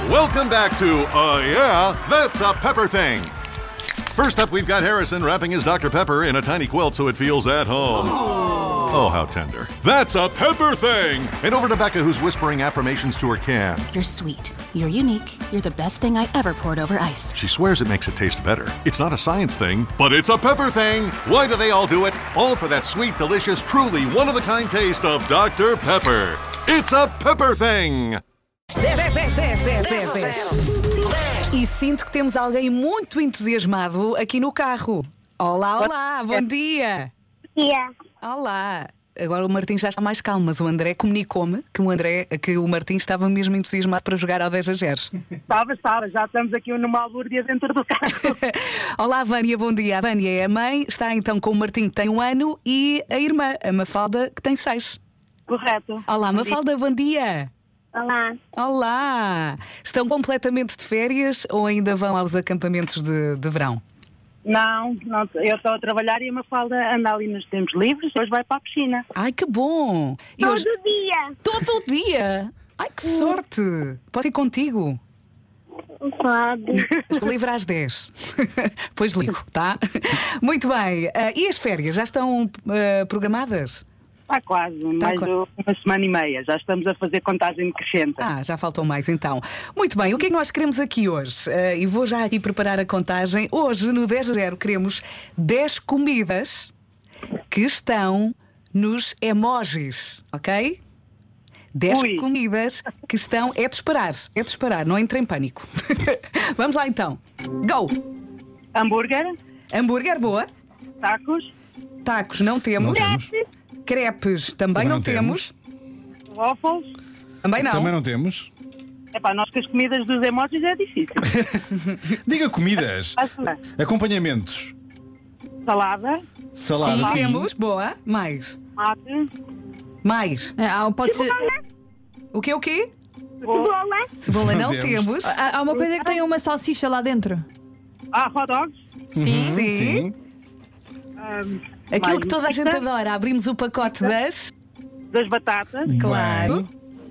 Welcome back to Yeah, That's a Pepper Thing. First up, we've got Harrison wrapping his Dr. Pepper in a tiny quilt so it feels at home. Oh, how tender. That's a Pepper Thing! And over to Becca, who's whispering affirmations to her can. You're sweet. You're unique. You're the best thing I ever poured over ice. She swears it makes it taste better. It's not a science thing, but it's a pepper thing. Why do they all do it? All for that sweet, delicious, truly one-of-a-kind taste of Dr. Pepper. It's a Pepper Thing! 10. E sinto que temos alguém muito entusiasmado aqui no carro. Olá, bom dia. Yeah. Olá. Agora o Martim já está mais calmo, mas o André comunicou-me que o Martim estava mesmo entusiasmado para jogar ao 10-0. Estava, já estamos aqui numa albúrdia dentro do carro. Olá, Vânia, bom dia. A Vânia é a mãe, está então com o Martim, que tem 1 ano, e a irmã, a Mafalda, que tem 6. Correto. Olá, Mafalda, bom dia. Olá. Olá. Estão completamente de férias ou ainda vão aos acampamentos de verão? Não, eu estou a trabalhar e a Mafalda anda ali nos tempos livres, hoje vai para a piscina. Ai, que bom! E Todo hoje... dia. Todo dia? Ai, que sorte! Posso ir contigo? Pode. Estou livre às 10. Pois ligo, tá? Muito bem. E as férias já estão programadas? Está quase, mais uma semana e meia. Já estamos a fazer contagem decrescente. Já faltam mais então. Muito bem, o que é que nós queremos aqui hoje? E vou já aqui preparar a contagem. Hoje, no 10-0, queremos 10 comidas que estão nos emojis, ok? 10 comidas que estão... É de esperar, não entre em pânico. Vamos lá então. Go! Hambúrguer, boa. Tacos, não temos. Crepes, também não temos. Waffles? Também não temos. Nós com as comidas dos emojis é difícil. Diga comidas. Acompanhamentos. Salada. Sim, temos, boa. Mais. Mate. Mais. Pode ser. O quê? Cebola. Não temos. Há uma coisa que tem uma salsicha lá dentro. Hot dogs. Sim. Aquilo que toda a gente adora. Abrimos o pacote das batatas. Claro.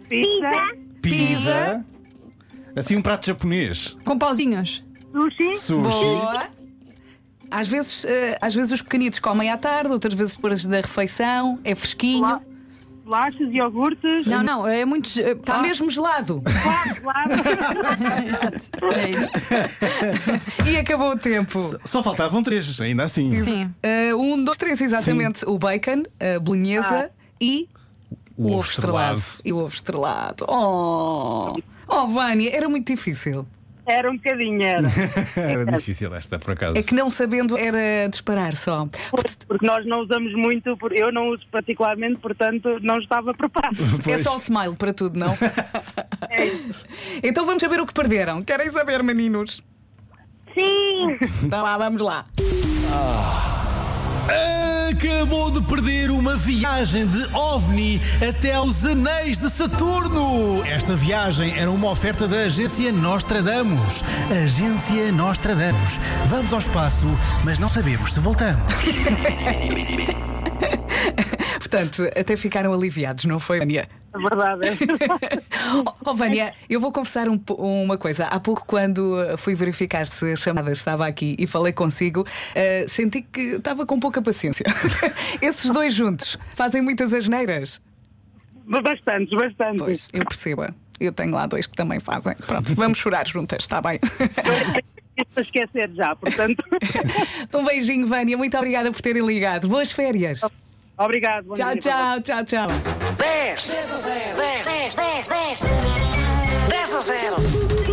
Pizza. Assim um prato japonês. Com pauzinhos. Sushi. Boa. Às vezes os pequenitos comem à tarde, outras vezes depois da refeição. É fresquinho. Bolachas, iogurtes. Não, é muito. Está mesmo gelado. Claro. Exato. É isso. E acabou o tempo. Só faltavam 3, ainda assim. Sim. 1, 2, 3, exatamente. Sim. O bacon, a bolonhesa e o ovo estrelado. E o ovo estrelado. Oh, Vânia, era muito difícil. Era um bocadinho, era. Era difícil esta, por acaso. É que não sabendo era disparar só. Porque nós não usamos muito, eu não uso particularmente, portanto não estava preparado. É só o smile para tudo, não? É isso. Então vamos saber o que perderam. Querem saber, meninos? Sim. Tá lá, vamos lá. Acabou de perder uma viagem de OVNI até aos Anéis de Saturno. Esta viagem era uma oferta da Agência Nostradamus. Agência Nostradamus. Vamos ao espaço, mas não sabemos se voltamos. Portanto, até ficaram aliviados, não foi, Vânia? É verdade. Vânia, eu vou confessar uma coisa. Há pouco, quando fui verificar se a chamada estava aqui e falei consigo, senti que estava com pouca paciência. Esses dois juntos fazem muitas asneiras? Bastantes. Pois, eu percebo. Eu tenho lá 2 que também fazem. Pronto, vamos chorar juntas, está bem? Para esquecer já, portanto. Um beijinho, Vânia. Muito obrigada por terem ligado. Boas férias. Obrigado. Tchau. 10 a 0. 10 a 0.